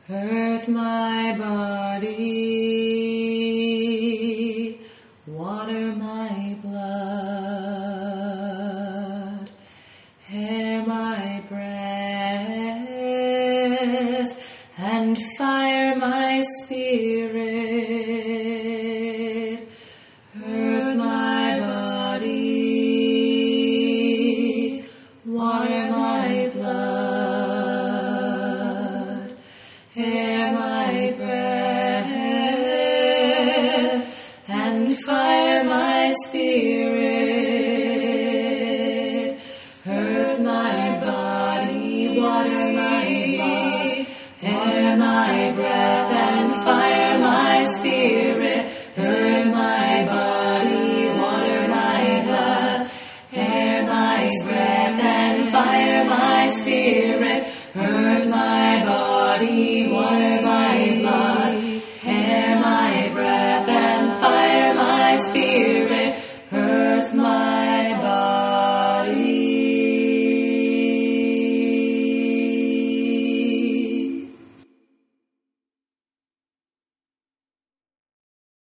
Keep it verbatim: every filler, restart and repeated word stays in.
Earth my body, water my blood, air my breath, and fire my spirit. Earth my body, water my blood, air